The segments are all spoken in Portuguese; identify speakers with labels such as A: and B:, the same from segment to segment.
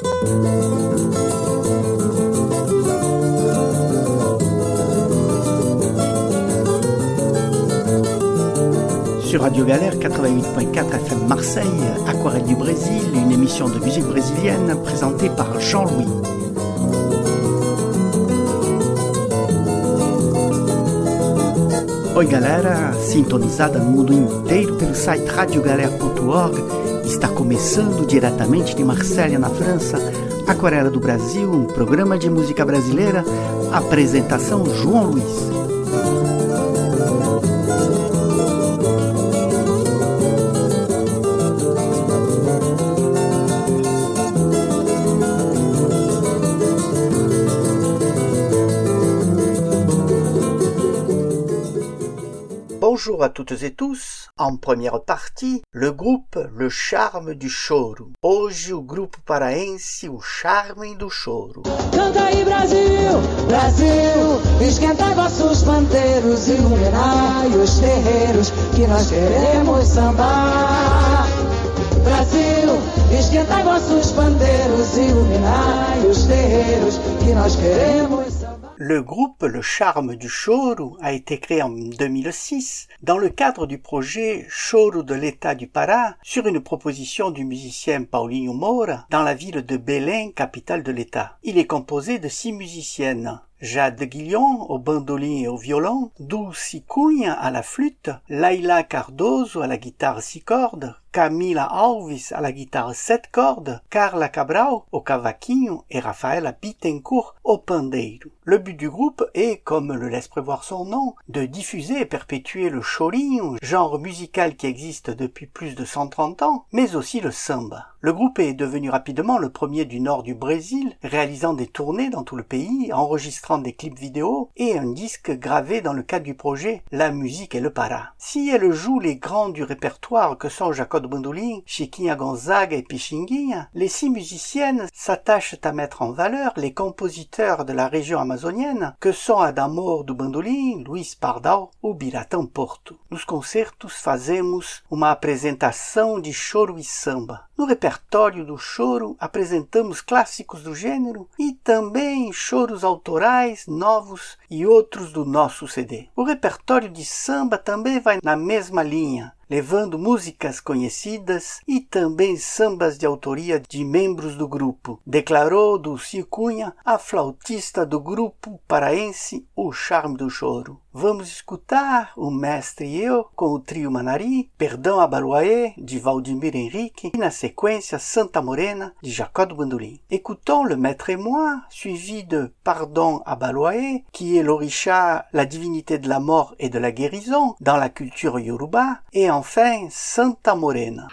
A: Sur Radio Galère 88.4 FM Marseille, Aquarelle du Brésil, une émission de musique brésilienne présentée par Jean-Louis. Oi galera, sintonizada no mundo inteiro pelo site radiogalera.org, está começando diretamente de Marselha, na França, Aquarela do Brasil, um programa de música brasileira, apresentação João Luiz. Bonjour à toutes et tous. En première partie, le groupe Le Charme du Choro. Hoje o grupo paraense O Charme do Choro.
B: Canta aí Brasil, Brasil, esquentai vossos pandeiros, iluminai os terreiros, que nós queremos sambar. Brasil, esquentai vossos pandeiros, iluminai os terreiros, que nós queremos sambar.
A: Le groupe Le Charme du Choro a été créé en 2006 dans le cadre du projet Choro de l'État du Pará sur une proposition du musicien Paulinho Moura dans la ville de Belém, capitale de l'État. Il est composé de 6 musiciennes. Jade Guillon au bandolim et au violon, Dulce Cunha à la flûte, Laila Cardoso à la guitare 6 cordes, Camila Alves à la guitare 7 cordes, Carla Cabral au cavaquinho et Rafaela Bittencourt au pandeiro. Le but du groupe est, comme le laisse prévoir son nom, de diffuser et perpétuer le chorinho, genre musical qui existe depuis plus de 130 ans, mais aussi le samba. Le groupe est devenu rapidement le premier du nord du Brésil, réalisant des tournées dans tout le pays, enregistrant des clips vidéo et un disque gravé dans le cadre du projet La musique et le Pará. Si elle joue les grands du répertoire que sont Jacob Bandolim, Chiquinha Gonzaga et Pichinguinha, les 6 musiciennes s'attachent à mettre en valeur les compositeurs de la région amazonienne que sont Adamor do Bandolim, Luiz Pardal ou Biratã Porto. Nos concertos fazemos uma apresentação de choro e samba. No repertório do choro apresentamos clássicos do gênero e também choros autorais, novos e outros do nosso CD. O repertório de samba também vai na mesma linha, levando músicas conhecidas e também sambas de autoria de membros do grupo, declarou Dulce Cunha, a flautista do grupo paraense O Charme do Choro. Vamos escutar o mestre e eu com o trio Manari, Perdão Abaluaê, de Valdemir Henrique, e na séquência Santa Morena, de Jacob Bandolim. Écoutons le maître et moi, suivi de Pardon Abaluaê, qui est l'orisha, la divinité de la mort et de la guérison dans la culture yoruba, et enfin Santa Morena.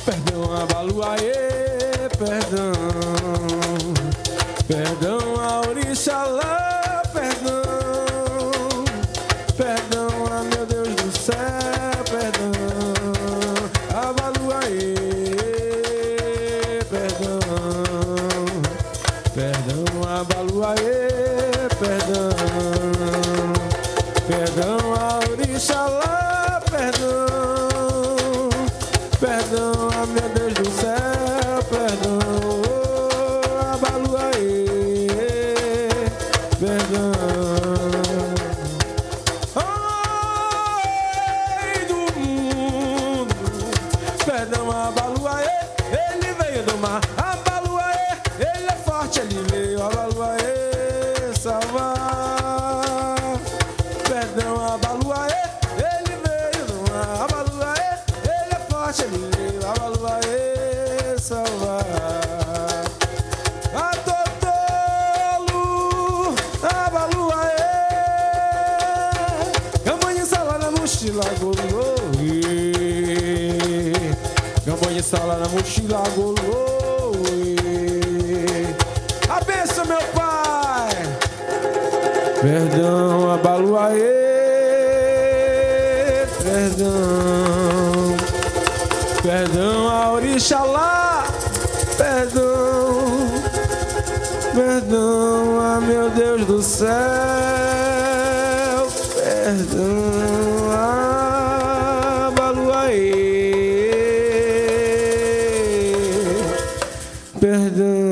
C: Perdão, Abaluaê, perdão. Perdão, Aurixalá, perdão. Perdão, meu Deus do céu, perdão. Abaluaê, perdão. Perdão, Abaluaê, perdão. Perdão, Aurixalá, perdão. Perdão, meu Deus do céu, perdão. Abaluaê, perdão. Ai do mundo, perdão, Abaluaê, ele veio do mar. Abaluaê, ele é forte, ele veio. Abaluaê, salvar. Perdão, Abaluaê, ele veio do mar. Abaluaê, ele é forte, ele veio. Abaluaê, salvar. Atotolo, Abaluaê, Gambanha sala na mochila, goloi. Gambanha sala na mochila, goloi. A benção, meu pai. Perdão, Abaluaê, perdão. Perdão, Aurixalá, perdão. Perdão, meu Deus do céu, perdão, Abaluaê, perdão.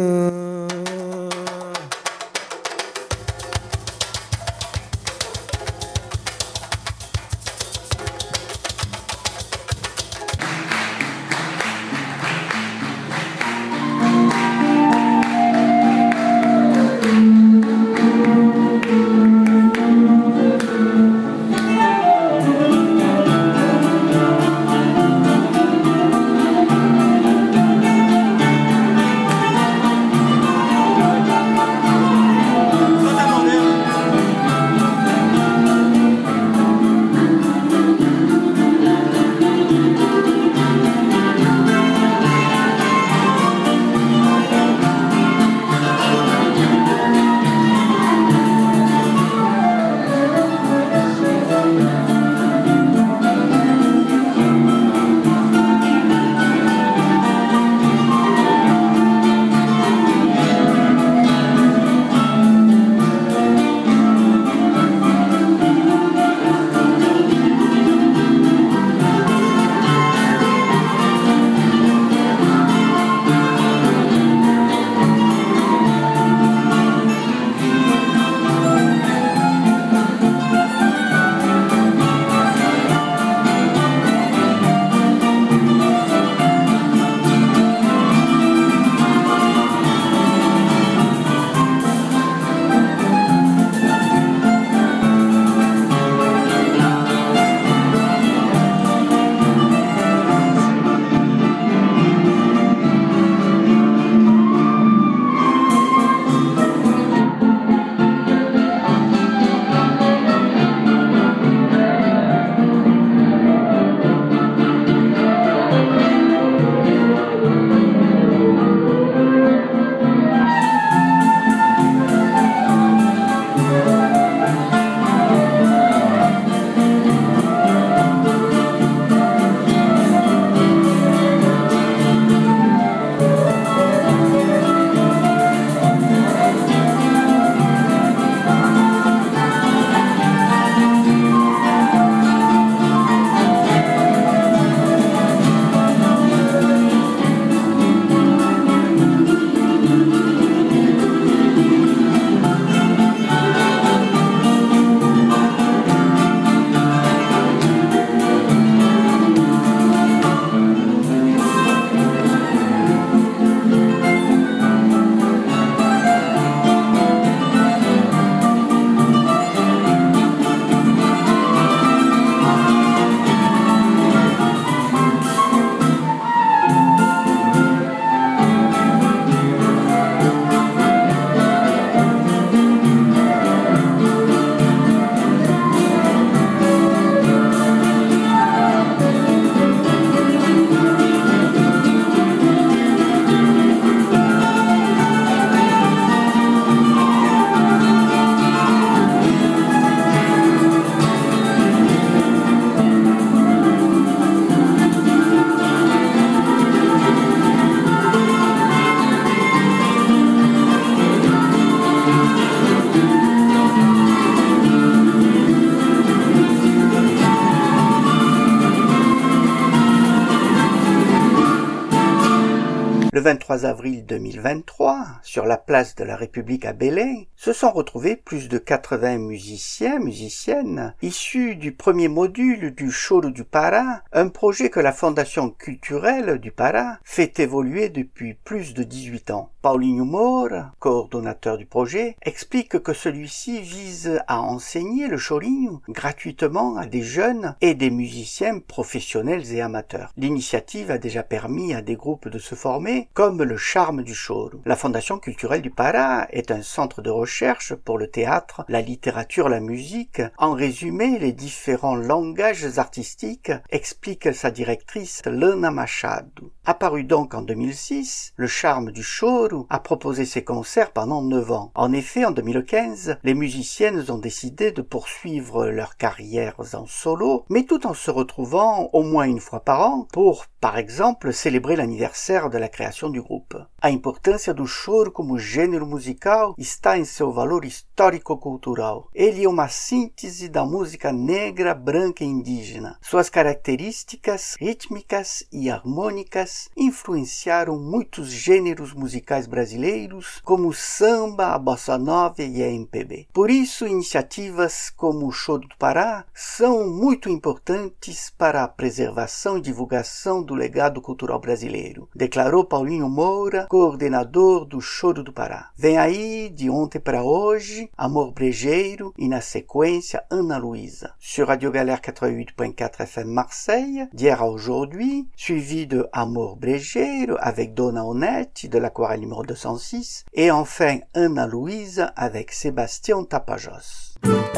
A: le 23 avril 2023, sur la place de la République à Belém, se sont retrouvés plus de 80 musiciennes, issus du premier module du Choro du Pará, un projet que la Fondation culturelle du Pará fait évoluer depuis plus de 18 ans. Paulinho Moura, coordonnateur du projet, explique que celui-ci vise à enseigner le chorinho gratuitement à des jeunes et des musiciens professionnels et amateurs. L'initiative a déjà permis à des groupes de se former, comme le Charme du Choro. La Fondation culturelle du Pará est un centre de recherche pour le théâtre, la littérature, la musique. En résumé, les différents langages artistiques, explique sa directrice Lana Machado. Apparu donc en 2006, le Charme du Choro a proposé ses concerts pendant 9 ans. En effet, en 2015, les musiciennes ont décidé de poursuivre leurs carrières en solo, mais tout en se retrouvant au moins une fois par an pour, par exemple, célébrer l'anniversaire de la création du groupe. A importância do choro como gênero musical está em seu valor histórico-cultural. Ele é uma síntese da música negra, branca e indígena. Suas características rítmicas e harmônicas influenciaram muitos gêneros musicais brasileiros, como o samba, a bossa nova e a MPB. Por isso, iniciativas como o Choro do Pará são muito importantes para a preservação e divulgação do legado cultural brasileiro, declarou Paulinho Moura, coordenador do Choro do Pará. Vem aí, de ontem para hoje, Amor Brejeiro e, na sequência, Ana Luísa. Sur Radio Galère 88.4 FM Marseille, d'hier à aujourd'hui, suivi de Amor Brejeiro avec Dona Onete de l'Aquarelle numéro 206, et enfin Ana Luísa avec Sébastien Tapajós.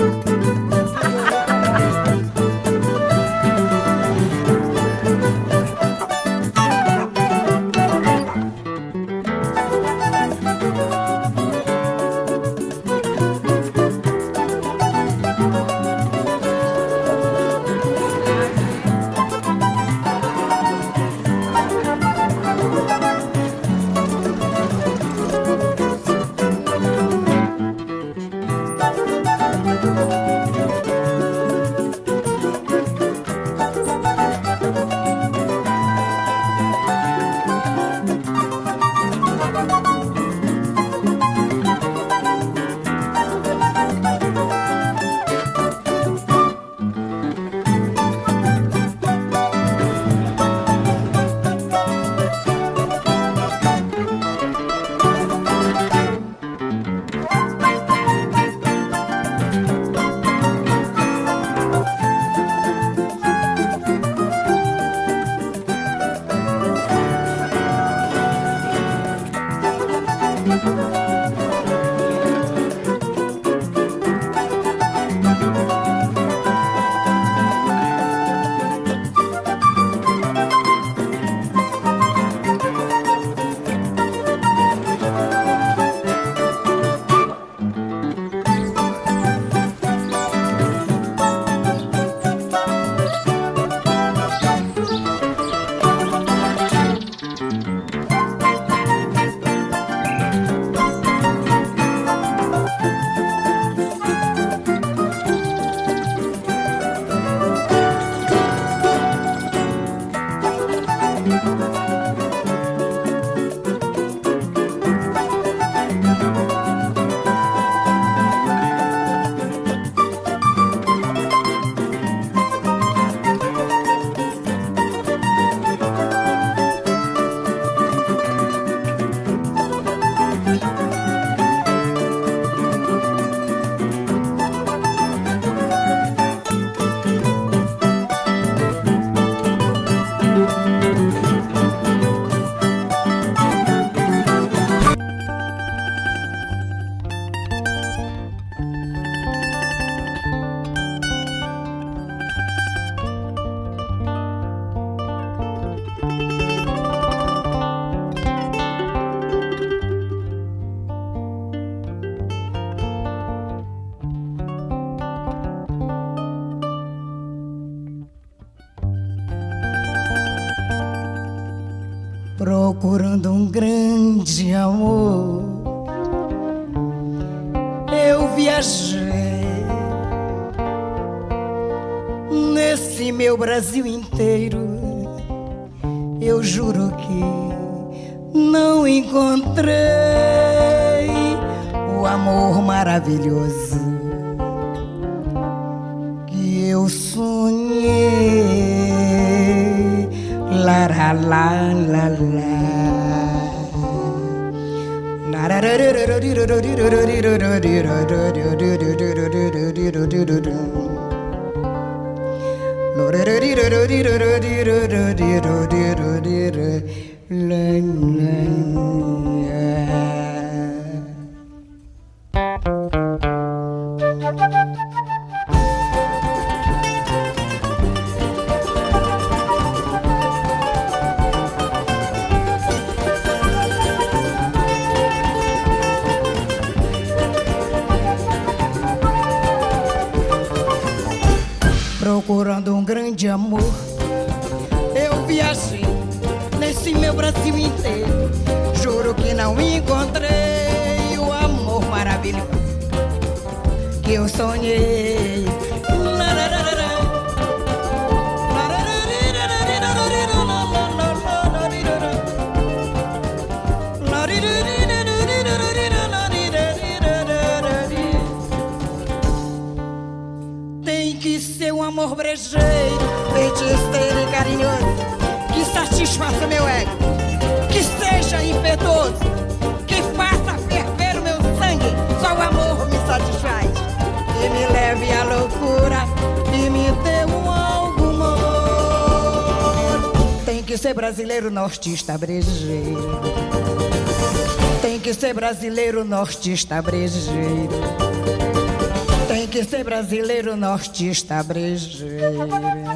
B: Procurando um grande amor, eu viajei nesse meu Brasil inteiro. Eu juro que não encontrei o amor maravilhoso que eu sonhei. La la la la la. Procurando um grande amor, eu viajei nesse meu Brasil inteiro. Juro que não encontrei o amor maravilhoso que eu sonhei. Tem que ser um amor brejeiro, feiticeiro e carinhoso, que satisfaça meu ego, que seja impetuoso, que faça ferver o meu sangue. Só o amor me satisfaz, que me leve à loucura e me dê um algo amor. Tem que ser brasileiro, nortista, brejeiro. Tem que ser brasileiro, nortista, brejeiro. Tem que ser brasileiro, nortista, brejeiro.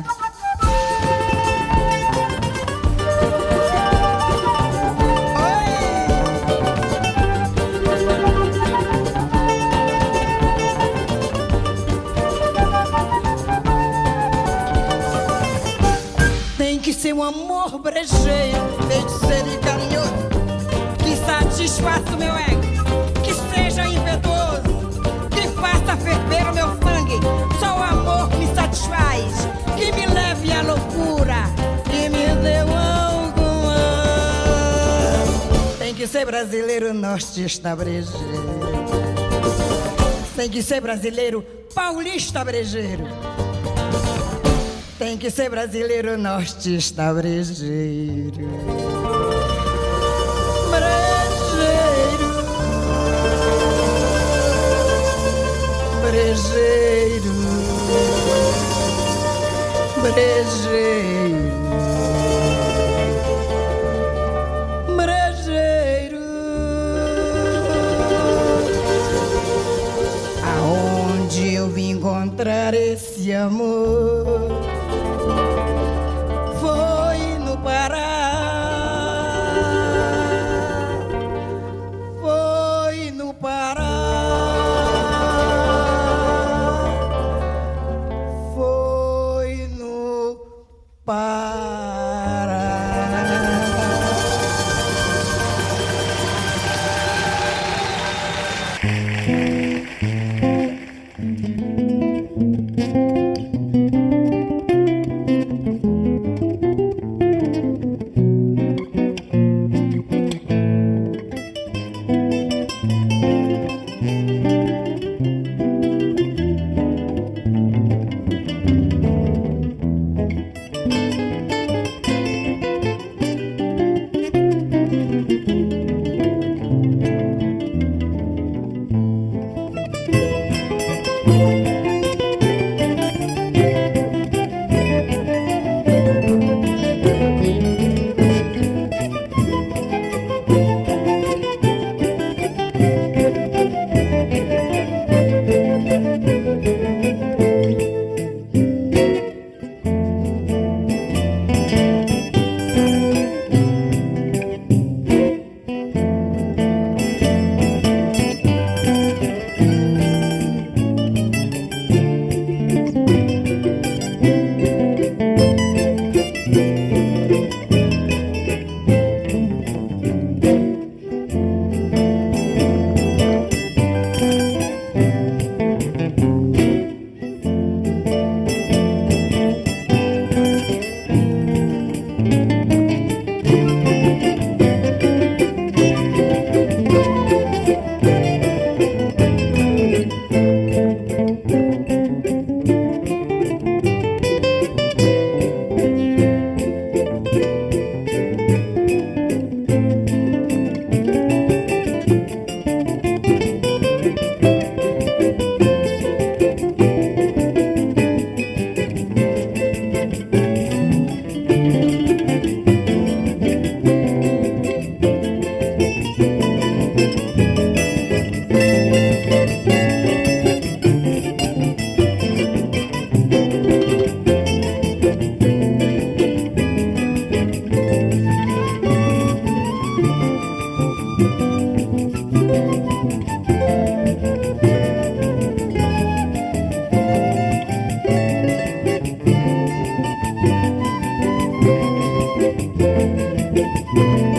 B: Tem que ser um amor brejeiro, feiticeiro e carinhoso, que satisfaça o meu ego, que seja impetuoso, que faça ferver o meu sangue. Só o amor me satisfaz, que me leve à loucura, que me dê algo mais. Tem que ser brasileiro, nortista, brejeiro. Tem que ser brasileiro, paulista, brejeiro. Tem que ser brasileiro, nortista, brejeiro. Brejeiro, brejeiro, brejeiro, brejeiro. Aonde eu vim encontrar esse amor? Foi no Pará, foi no Pará, foi no Pará.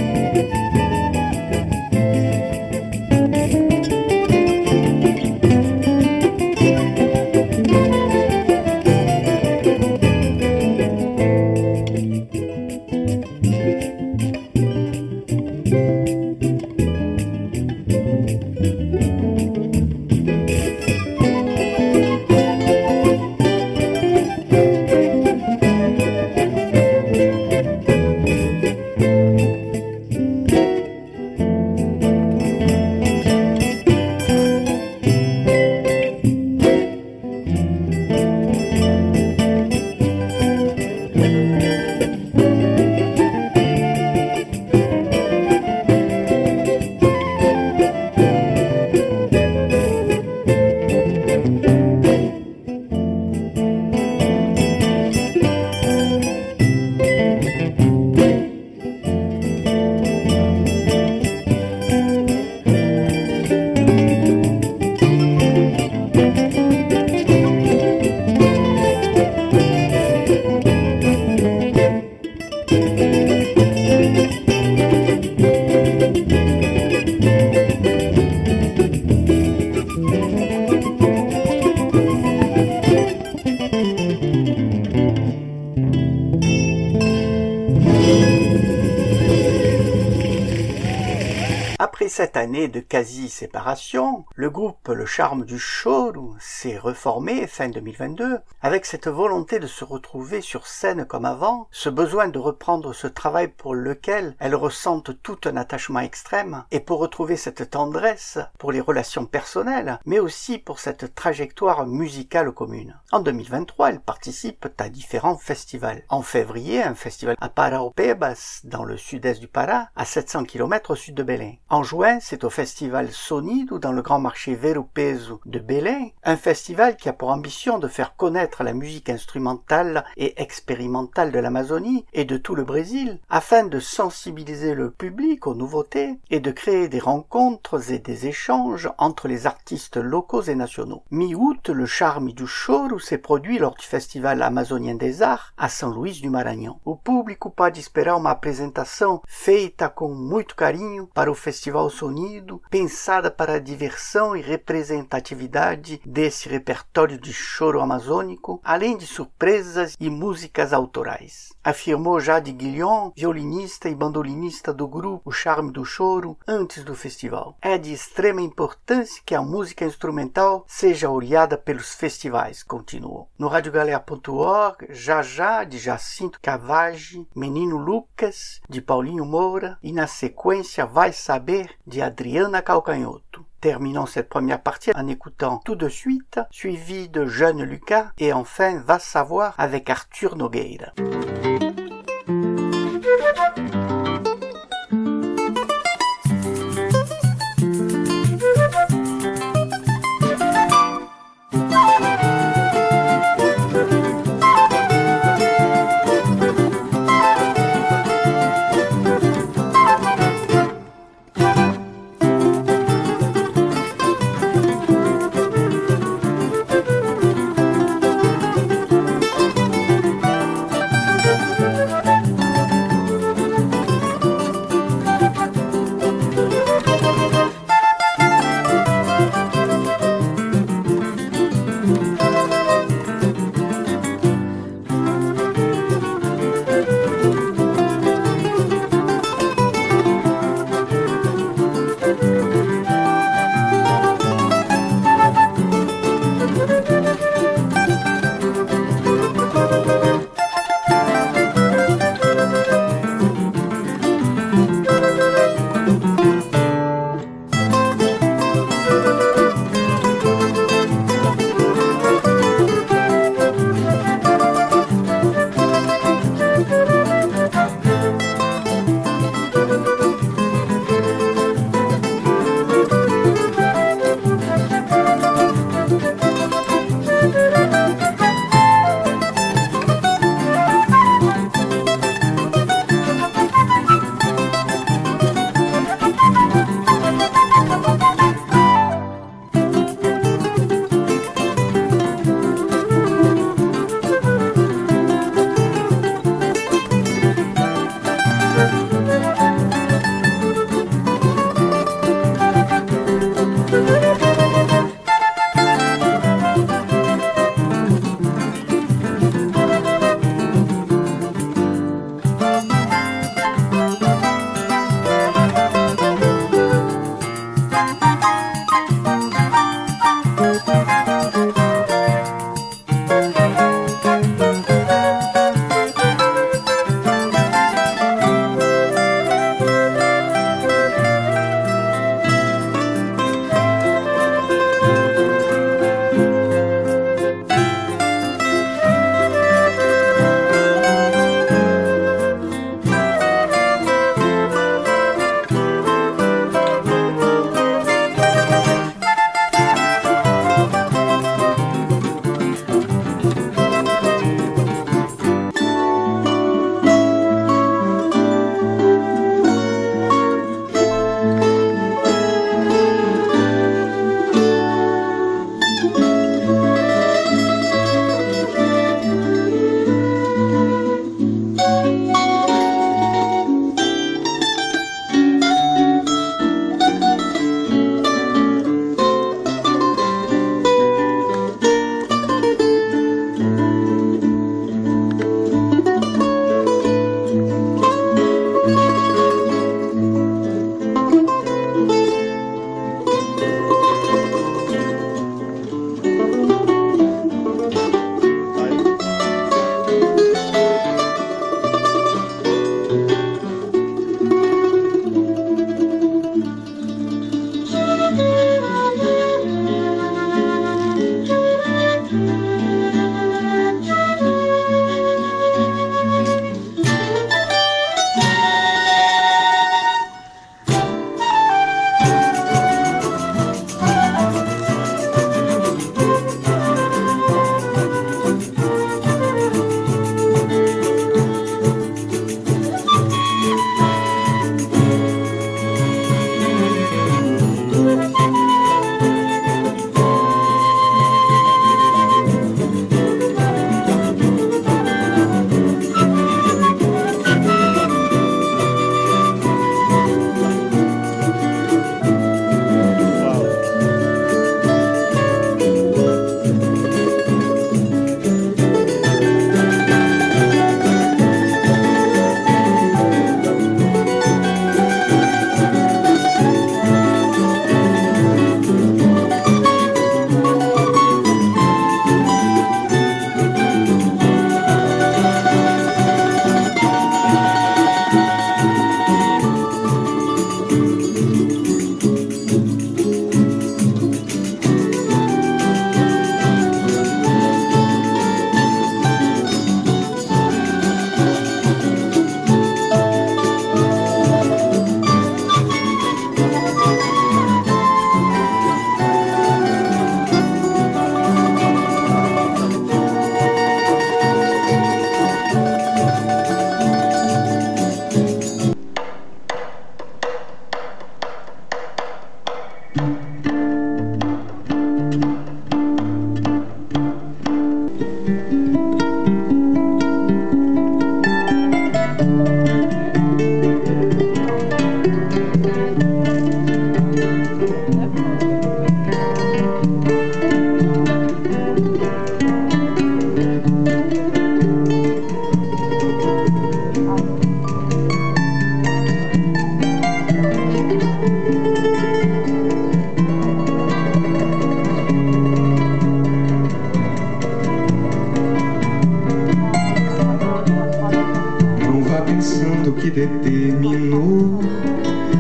A: Après cette année de quasi-séparation, le groupe Le Charme du Choro s'est reformé fin 2022 avec cette volonté de se retrouver sur scène comme avant, ce besoin de reprendre ce travail pour lequel elles ressentent tout un attachement extrême et pour retrouver cette tendresse pour les relations personnelles, mais aussi pour cette trajectoire musicale commune. En 2023, elles participent à différents festivals. En février, un festival à Paraopebas, dans le sud-est du Pará, à 700 km au sud de Belém. En juin, c'est au festival Sonido dans le grand marché Ver-o-Peso de Belém, un festival qui a pour ambition de faire connaître la musique instrumentale et expérimentale de l'Amazonie et de tout le Brésil, afin de sensibiliser le public aux nouveautés et de créer des rencontres et des échanges entre les artistes locaux et nationaux. Mi-août, le Charme du Choro s'est produit lors du Festival Amazonien des Arts à São Luís do Maranhão. O público pode esperar uma apresentação feita com muito carinho para o Festival Sonido, pensada para a diversão e representatividade desse repertório de choro amazônico, além de surpresas e músicas autorais. Afirmou Jade Guilhon, violinista e bandolinista do grupo O Charme do Choro, antes do festival. É de extrema importância que a música instrumental seja olhada pelos festivais, continuou. No radiogalera.org, Já, de Jacinto Cavage, Menino Lucas, de Paulinho Moura, e na sequência Vai Saber, de Adriana Calcanhoto. Terminons cette première partie en écoutant Tout de suite, suivi de Jeune Lucas, et enfin Va savoir avec Arthur Nogueira.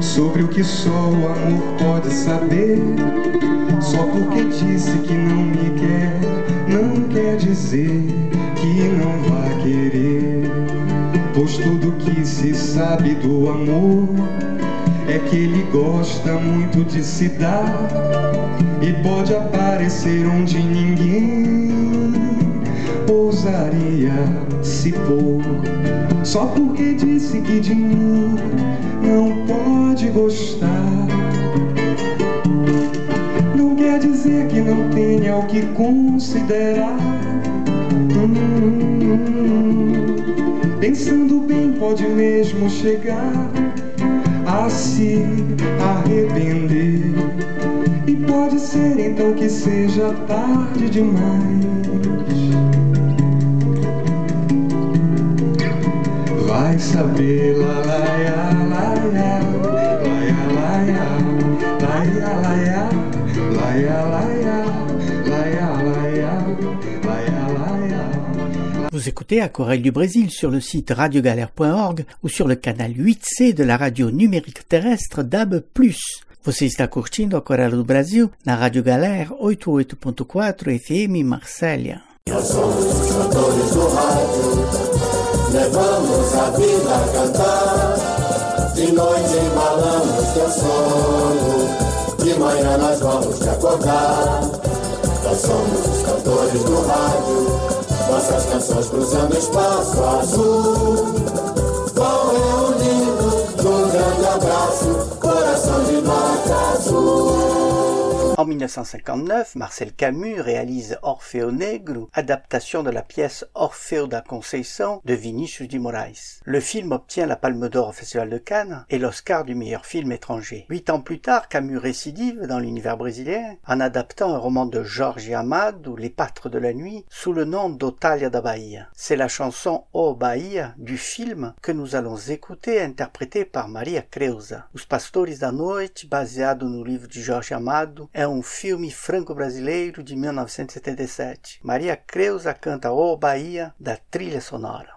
D: sobre o que só o amor pode saber. Só porque disse que não me quer, não quer dizer que não vai querer. Pois tudo que se sabe do amor é que ele gosta muito de se dar e pode aparecer onde ninguém ousaria se pôr. Só porque disse que de mim não pode gostar, não quer dizer que não tenha o que considerar. Pensando bem, pode mesmo chegar a se arrepender. E pode ser então que seja tarde demais. Vai saber, lá, lá, lá, lá, lá, lá, lá, lá,
A: Vous écoutez Aquarelle du Brésil sur le site radiogalère.org ou sur le canal 8C de la radio numérique terrestre DAB+. Você está curtindo Aquarelle do Brasil na Rádio Galère 88.4 FM Marsella.
E: Nós somos os cantores do rádio, levamos a vida a cantar. De noite embalamos teu sono, de manhã nós vamos te acordar. Nós somos os cantores do rádio, nossas canções cruzando espaço azul. Vão reunindo num grande abraço, coração de nota azul.
A: En 1959, Marcel Camus réalise Orfeo Negro, adaptation de la pièce Orfeo da Conceição de Vinícius de Moraes. Le film obtient la Palme d'Or au Festival de Cannes et l'Oscar du meilleur film étranger. 8 ans plus tard, Camus récidive dans l'univers brésilien en adaptant un roman de Jorge Amado, Les Pâtres de la Nuit, sous le nom d'Otália da Bahia. C'est la chanson O Bahia du film que nous allons écouter, interprétée par Maria Creuza. Os Pastores da Noite, baseado no livro de Jorge Amado, é um filme franco-brasileiro de 1977. Maria Creuza canta O Bahia da trilha sonora.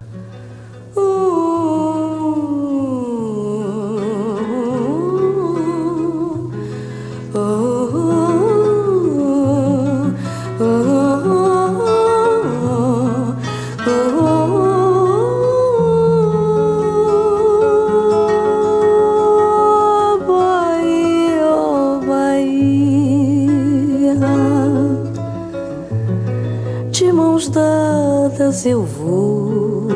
F: Eu vou,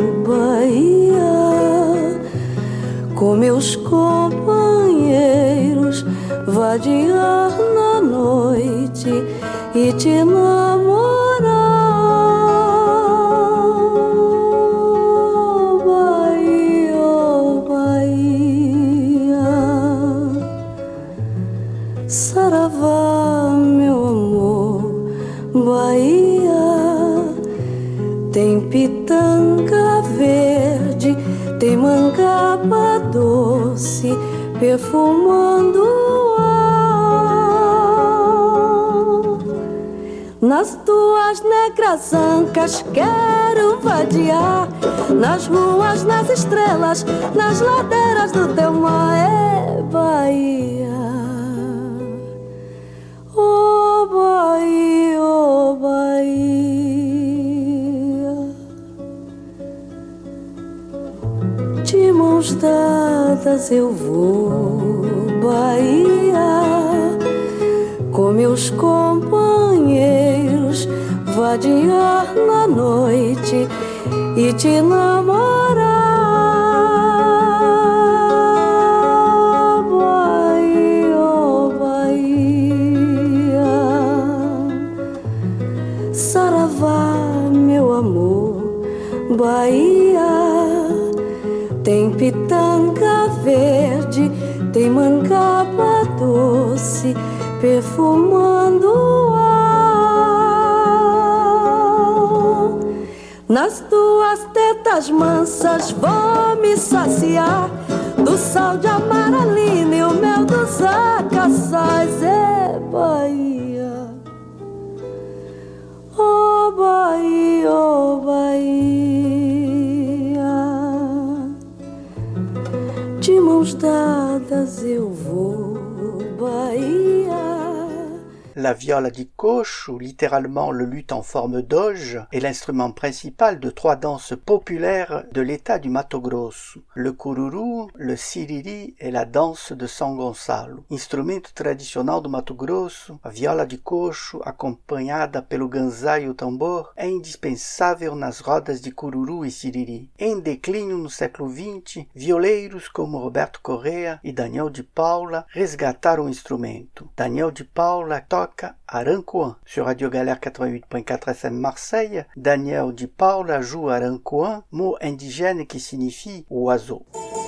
F: Bahia, com meus companheiros, vadiar na noite e te namorar. Bahia, oh Bahia, saravá, meu amor, Bahia. Tem pitanga verde, tem mangaba doce, perfumando o ar. Nas tuas negras ancas quero vadiar, nas ruas, nas estrelas, nas ladeiras do teu mar. É Bahia, oh Bahia, oh Bahia. De mãos dadas eu vou, Bahia, com meus companheiros, vadiar na noite e te namorar. Bahia, oh Bahia, saravá, meu amor, Bahia. Tem pitanga verde, tem mangaba doce, perfumando o ar. Nas tuas tetas mansas vou me saciar do sal de amaralina e o mel dos acaçais. É Bahia, oh Bahia, oh Bahia. De mãos dadas eu
A: La viola di coche, ou littéralement le luth en forme d'auge, est l'instrument principal de 3 danses populaires de l'état du Mato Grosso: le cururu, le siriri et la danse de São Gonçalo. Instrumento tradicional do Mato Grosso, a viola de cocho, acompanhada pelo ganzá e o tambor, é indispensável nas rodas de cururu e siriri. Em declínio no século XX, violeiros como Roberto Correa e Daniel de Paula resgataram o instrumento. Daniel de Paula toca arancoan. Sur Radio Galère 88.4 FM Marseille, Daniel de Paula joue arancoan, mot indigène qui signifie oiseau.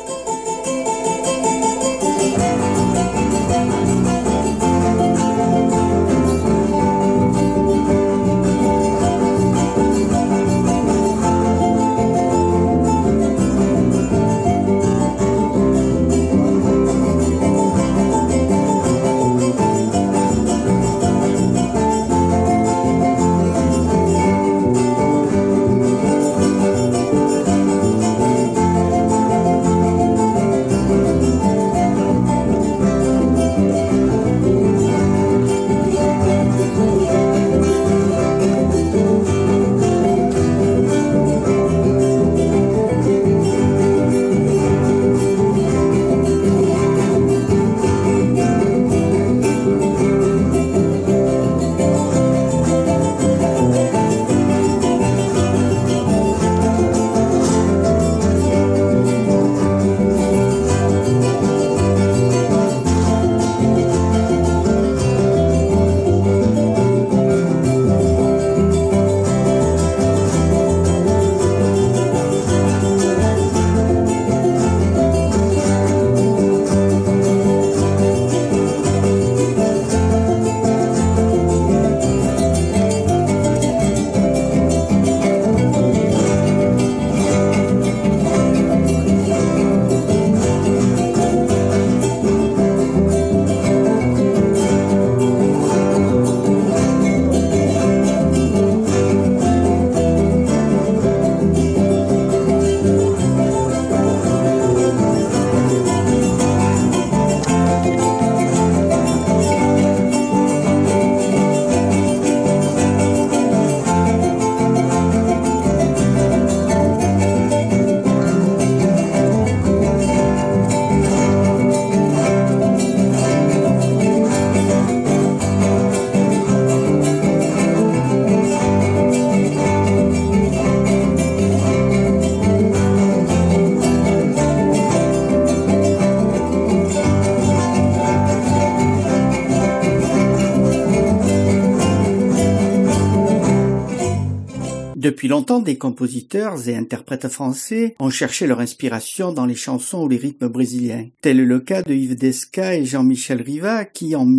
A: Depuis longtemps, des compositeurs et interprètes français ont cherché leur inspiration dans les chansons ou les rythmes brésiliens. Tel est le cas de Yves Desca et Jean-Michel Riva qui, en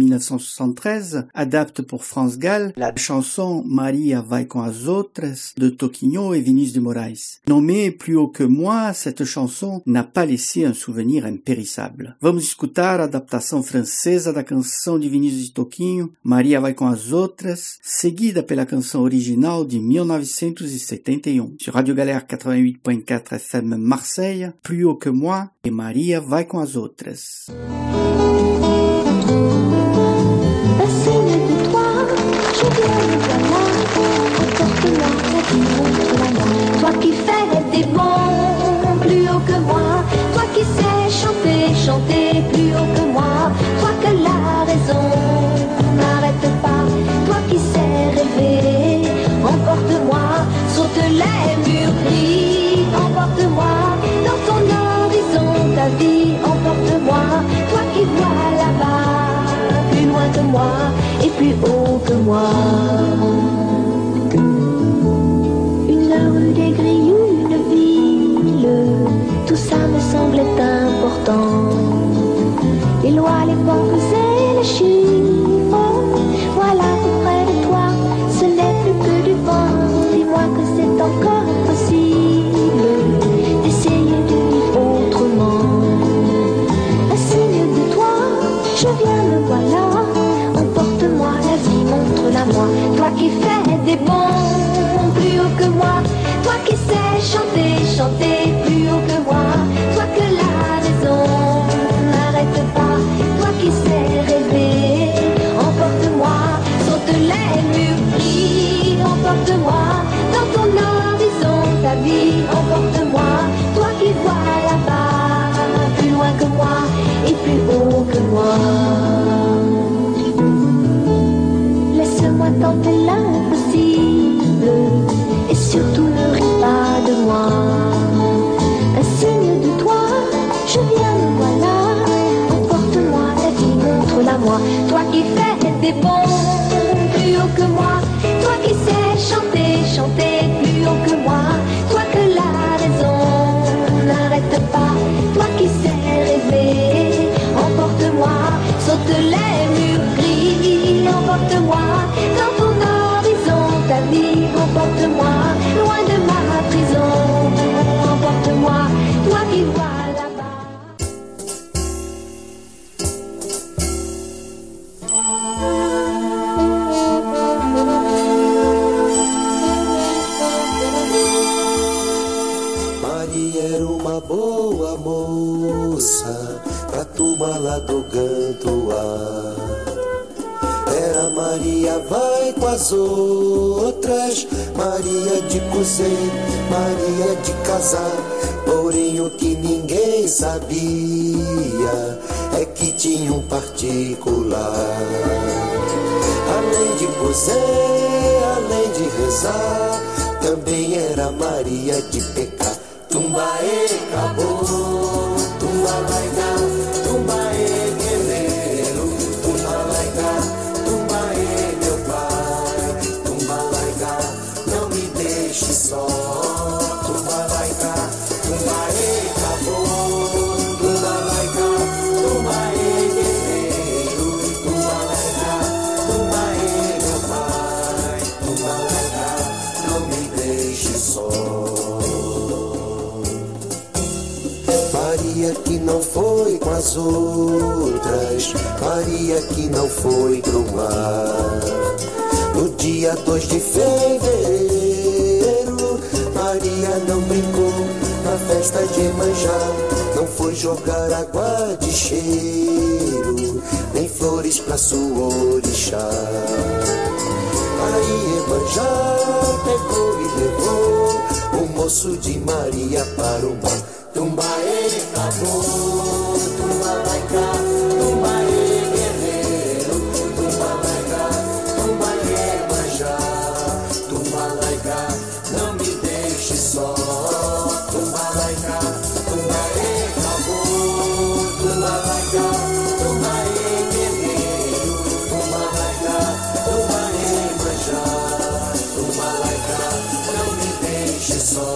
A: 1973, adaptent pour France Gall la chanson Maria vai com as outras de Toquinho et Vinícius de Moraes. Nommée Plus haut que moi, cette chanson n'a pas laissé un souvenir impérissable. Vamos escutar a adaptação francesa da canção de Vinícius de Toquinho, Maria vai com as outras, seguida pela canção original de 1971. Sur Radio Galère 88.4 FM Marseille, Plus haut que moi et Maria vai com as outras.
G: Un signe de toi, je viens de toi, apporte-moi la vie, montre-la-moi. Toi qui fais des bons, plus haut que moi. Toi qui sais chanter, chanter plus haut que moi. Toi que la raison n'arrête pas. Toi qui sais rêver, emporte-moi. Saute les murs gris, emporte-moi. Dans ton horizon, ta vie, emporte-moi. Toi qui vois là-bas, plus loin que moi et plus haut que moi. Une rue, des grilles ou une ville, tout ça me semblait important. Les lois, les banques et les chiffres, voilà tout près de toi, ce n'est plus que du vent. Dis-moi que c'est encore possible d'essayer de vivre autrement. Un signe de toi, je viens, me voilà. Emporte-moi la vie, montre-la-moi. Toi qui fais des bons, plus haut que moi. Toi qui sais chanter, chanter plus haut que moi. Toi que la raison n'arrête pas. Toi qui sais rêver, à moi. Toi qui fais des bons plus haut que moi, toi qui sais chanter, chanter plus haut que moi, toi que la raison n'arrête pas, toi qui sais rêver, emporte-moi, saute les murs gris, emporte-moi, dans ton horizon, ta vie, emporte-moi, loin de ma prison, emporte-moi, toi qui vois.
H: Boa moça, pra turma lá do Gantoá. Era Maria vai com as outras, Maria de cozer, Maria de casar. Porém o que ninguém sabia é que tinha um particular. Além de cozer, além de rezar, também era Maria de pecar. Tumbaê, cabô, tumbalaica, tumbaê, guerreiro, tumbalaica, tumbaê, meu pai, tumbalaica, não me deixe só, tumbalaica, tumbaê, cabô, tumbalaica, tumbaê, guerreiro, tumbalaica, tumbaê, meu pai, tumbalaica, não me deixe só. Maria que não foi com as outras, Maria que não foi pro mar. No dia 2 de fevereiro, Maria não brincou na festa de Iemanjá, não foi jogar água de cheiro, nem flores pra sua orixá. Aí Iemanjá pegou e levou o moço de Maria para o mar. Tumbaê, cabô, tumbalaica, tumbaê, guerreiro, tumbalaica, tumbaê, manjá, tumbalaica, não me deixe só, tumbalaica, tumbaê, cabô, tumbalaica, tumbaê, guerreiro, tumbalaica, tumbaê, manjá, tumbalaica, não me deixe só.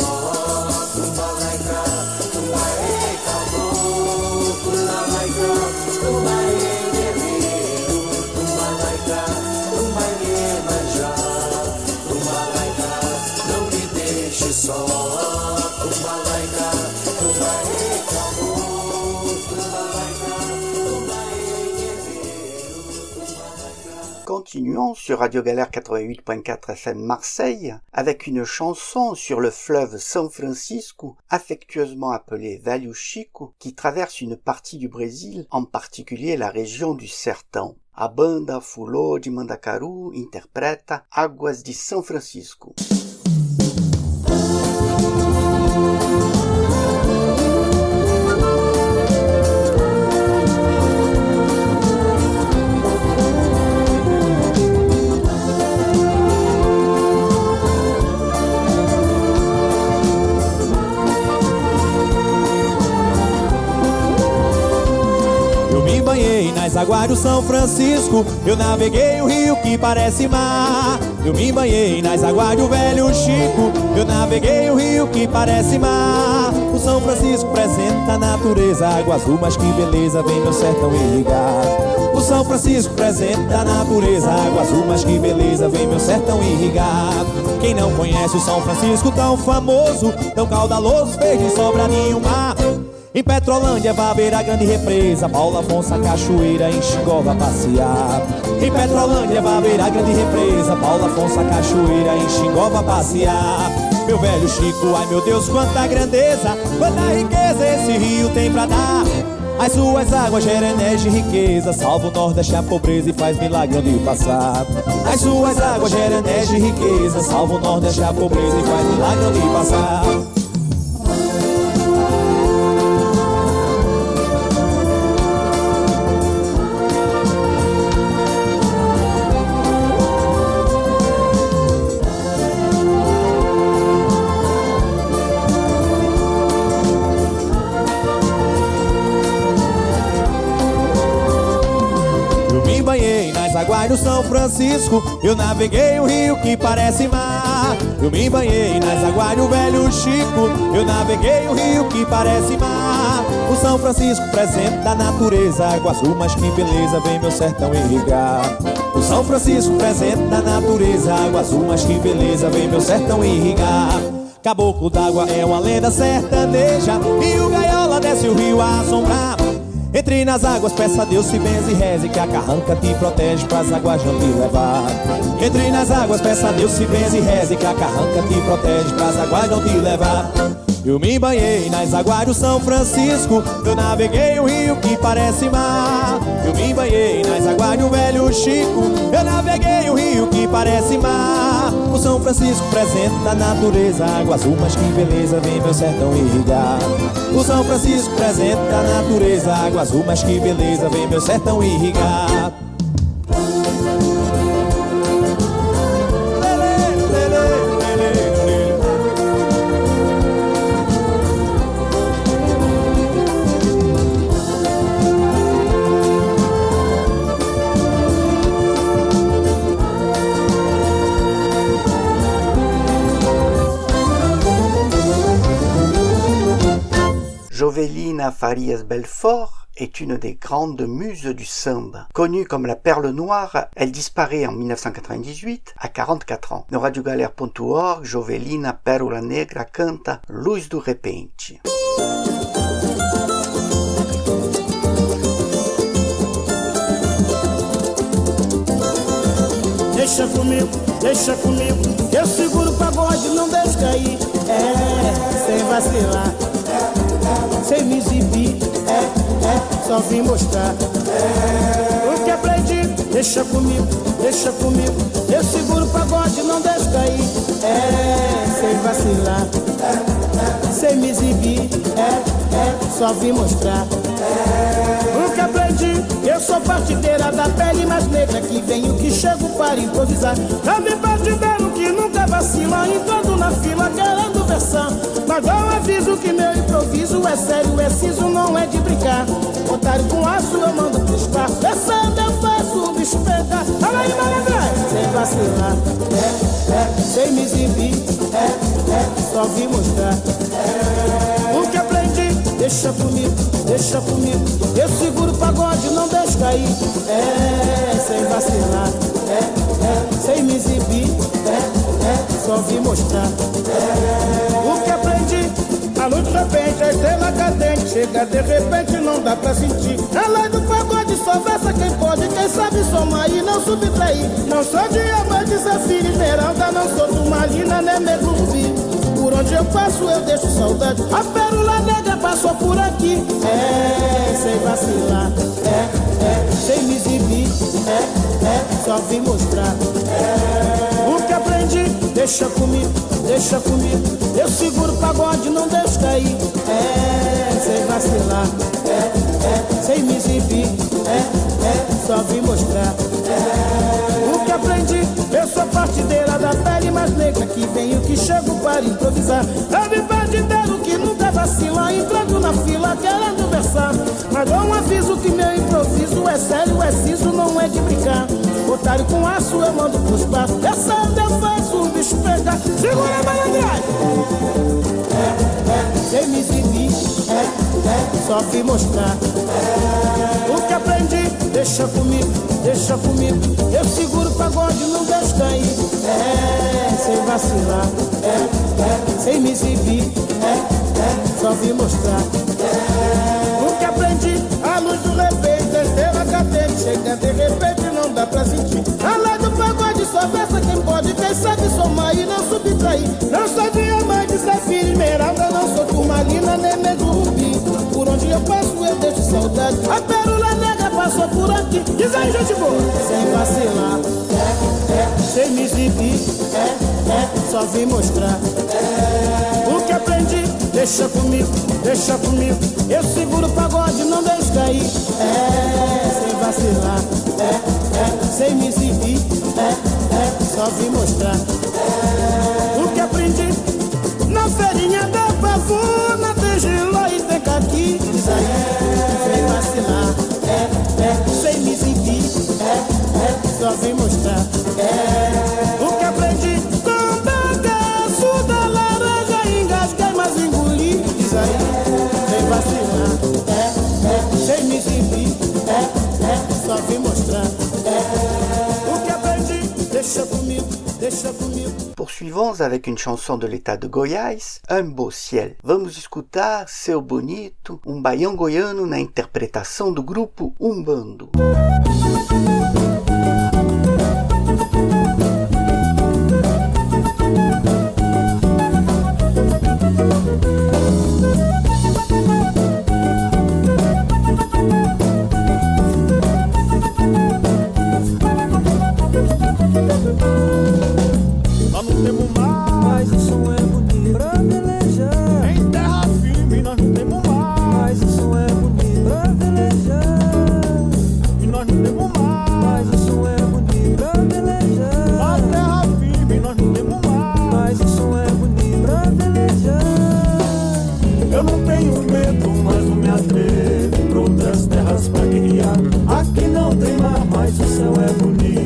A: Continuons sur Radio Galère 88.4 FM Marseille avec une chanson sur le fleuve São Francisco, affectueusement appelé Velho Chico, qui traverse une partie du Brésil, en particulier la région du Sertão. A banda Fulô de Mandacaru interpreta Águas de São Francisco.
I: Nas águas do São Francisco, eu naveguei o rio que parece mar. Eu me banhei nas águas do Velho Chico, eu naveguei o rio que parece mar. O São Francisco representa a natureza, água azul, mas que beleza, vem meu sertão irrigar. O São Francisco representa a natureza, água azul, mas que beleza, vem meu sertão irrigar. Quem não conhece o São Francisco tão famoso, tão caudaloso, fez de Sobradinho mar. Em Petrolândia vai ver a grande represa, Paulo Afonso, a cachoeira, em Xingó vai passear. Em Petrolândia vai ver a grande represa, Paulo Afonso, a cachoeira, em Xingó vai passear. Meu velho Chico, ai meu Deus, quanta grandeza, quanta riqueza esse rio tem pra dar. As suas águas geram energia e riqueza, salva o Nordeste a pobreza e faz milagre onde passar. As suas águas geram energia e riqueza, salva o Nordeste a pobreza e faz milagre onde passar. nas águas do São Francisco. Eu naveguei o rio que parece mar. Eu me banhei nas águas do velho Chico. Eu naveguei o rio que parece mar. O São Francisco presente da natureza, água azul, mas que beleza, vem meu sertão irrigar. O São Francisco presente da natureza, água azul, mas que beleza, vem meu sertão irrigar. Caboclo d'água é uma lenda sertaneja, e o gaiola desce o rio a assombrar. Entre nas águas, peça a Deus, se benze e reze, que a carranca te protege pras águas não te levar. Entre nas águas, peça a Deus, se benze e reze, que a carranca te protege pras águas não te levar. Eu me banhei nas águas do São Francisco. Eu naveguei um rio que parece mar. Eu me banhei nas águas do velho Chico. Eu naveguei um rio que parece mar. O São Francisco presente da natureza, água azul, mas que beleza, vem meu sertão irrigar. O São Francisco presente da natureza, água azul, mas que beleza, vem meu sertão irrigar.
A: Jovelina Farias Belfort est une des grandes muses du samba. Connue comme la perle noire, elle disparaît en 1998 à 44 ans. No radiogalera.org, Jovelina Pérola Negra canta Luz do Repente.
J: Deixa comigo, eu seguro o pagode, não deixo cair. Sem vacilar, sem me exibir, só vim mostrar o que aprendi. Deixa comigo, eu seguro o pagode, não deixo cair. Sem vacilar, sem me exibir, só vim mostrar o que aprendi. Eu sou partideira da pele mais negra, que venho, que chego para improvisar. Também partideiro que nunca vacila, entrando na fila querendo versar. Mas eu aviso que meu improviso é sério, é siso, não é de brincar. Otário com aço eu mando pro espaço, pensando eu faço o bicho pegar. Olha aí, malandrai, sem vacilar, sem me exibir, só vim mostrar o que aprendi. Deixa comigo, eu seguro o pagode, não deixo cair. Sem vacilar, sem me exibir, só vim mostrar o que aprendi. A luz de repente, a estrela cadente chega de repente, não dá pra sentir. A lei do pagode só versa quem pode, quem sabe somar e não subtrair. Não sou diamante, safira e esmeralda, não sou turmalina, nem mesmo rubi. Por onde eu passo eu deixo saudade, a pérola negra passou por aqui. Sem vacilar, sem me exibir, só vim mostrar o que aprendi. Deixa comigo, eu seguro o pagode, não deixo cair. Sem vacilar, sem me exibir, só vim mostrar o que aprendi. Eu sou partideira da pele mais negra, que venho, que chego para improvisar. Eu partideiro que nunca vacila, entrando na fila querendo versar. Mas dou um aviso que meu improviso é sério, é siso, não é de brincar. Otário com aço eu mando pro espaço, pensando eu faço o bicho pegar. Segura a malandragem, sem me exibir, só vim mostrar o que aprendi. Deixa comigo, eu seguro o pagode, não deixo cair. Sem vacilar, sem me exibir, só vim mostrar o que aprendi. A luz do repente, a estrela cadente chega de repente, não dá pra sentir. A lei do pagode só versa quem pode, quem sabe somar e não subtrair. Não sou diamante, safira e esmeralda, não sou turmalina, nem mesmo rubi. Por onde eu passo eu deixo saudade, a pérola negra passou por aqui. Diz aí, gente boa. Sem vacilar, sem me exibir, só vim mostrar o que aprendi. Deixa comigo, eu seguro o pagode, não deixo cair. Sem vacilar, sem me exibir, só vim mostrar o que aprendi. Na feirinha da pavuna tem giló e tem caqui. Diz aí, sem vacilar, sem me exibir,
A: Poursuivons avec une chanson de l'état de Goiás, Un Beau Ciel. Vamos escutar Seu Bonito, um baião goiano na interpretação do grupo Umbando.
C: Nós não temos mar, mas o som é bonito pra velejar. Em terra firme nós não temos mar, mas o som é bonito pra velejar. E nós não temos mar, mas o som é bonito pra velejar. Na terra firme nós não temos mar, mas o som é bonito pra velejar. Eu não tenho medo, mas não me atrevo pra outras terras pra guerrear. Aqui não tem mar, mas o céu é bonito.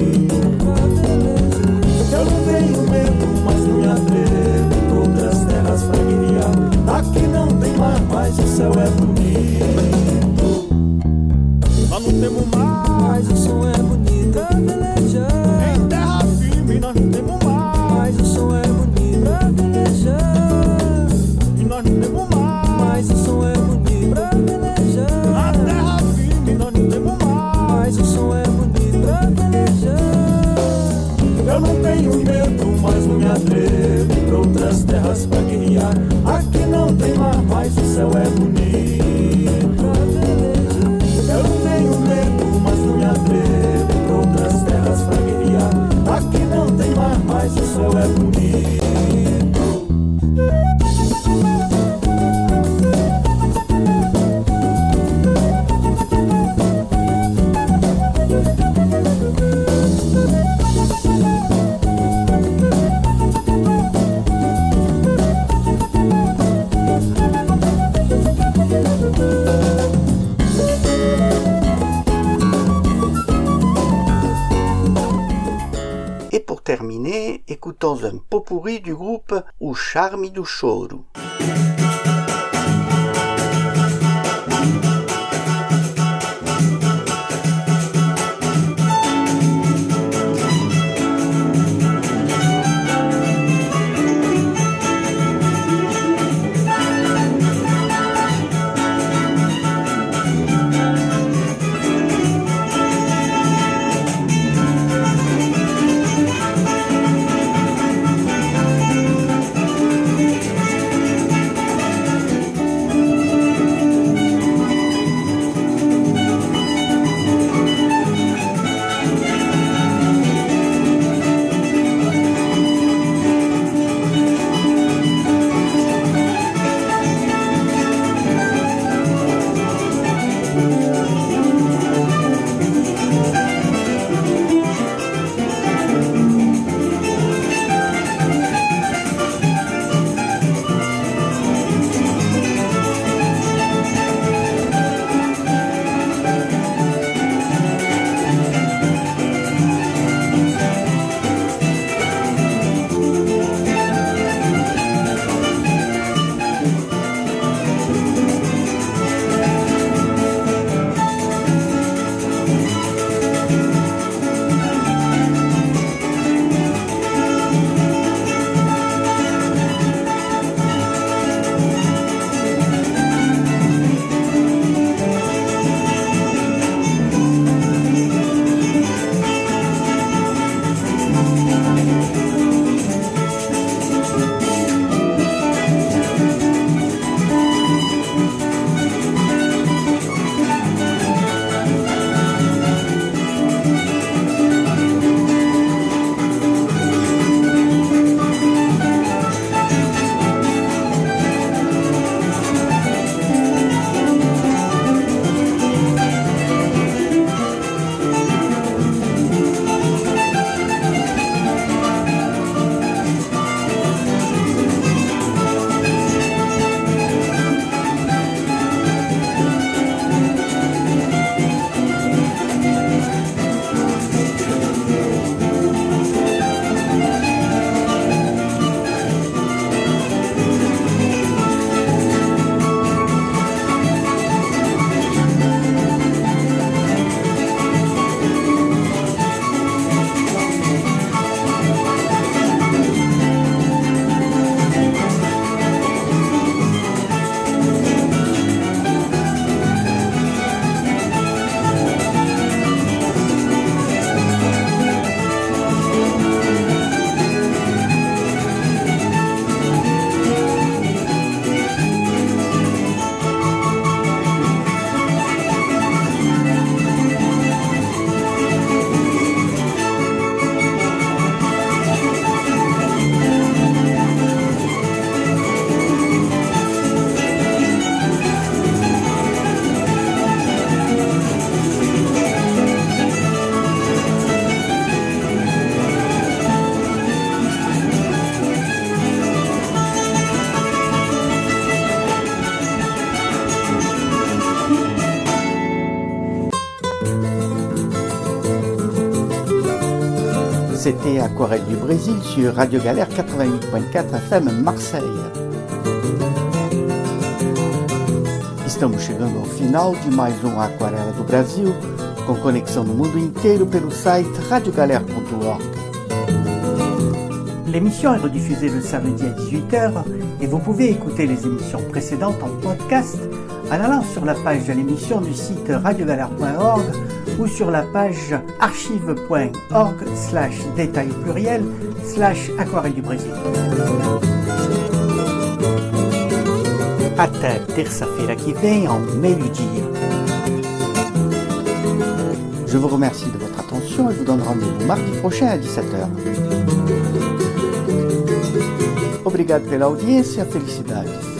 C: Eu não tenho medo, mas não me atrevo pra outras terras pra guerrear. Aqui não tem mar, mas o céu é bonito. Nós não temos mar, mas o som é bonito pra velejar. Em terra firme nós não temos mar, mas o som é bonito pra velejar. E nós não temos mar, mas o som é bonito pra velejar. Na terra firme nós não temos mar, mas o som é bonito pra velejar. Eu não tenho medo, mas não me atrevo pra outras terras pra guerrear. Aqui não tem mar, mas o céu é bonito. Eu não tenho medo, mas não me atrevo pra outras terras pra guerrear. Aqui não tem mar, mas o céu é bonito.
A: Et pour terminer, écoutons un pot-pourri du groupe O Charme do Choro. C'était Aquarelle du Brésil sur Radio Galère 88.4 FM Marseille. Estamos chegando ao final de mais Aquarela do Brasil, com conexão no mundo inteiro pelo site radiogalère.org. L'émission est rediffusée le samedi à 18h et vous pouvez écouter les émissions précédentes en podcast en allant sur la page de l'émission du site radiogalère.org ou sur la page archive.org/détail pluriel/aquarelle du Brésil. Até terça-feira que vem ao meio-dia. Je vous remercie de votre attention et vous donne rendez-vous mardi prochain à 17h. Obrigado pela audiência, felicidades.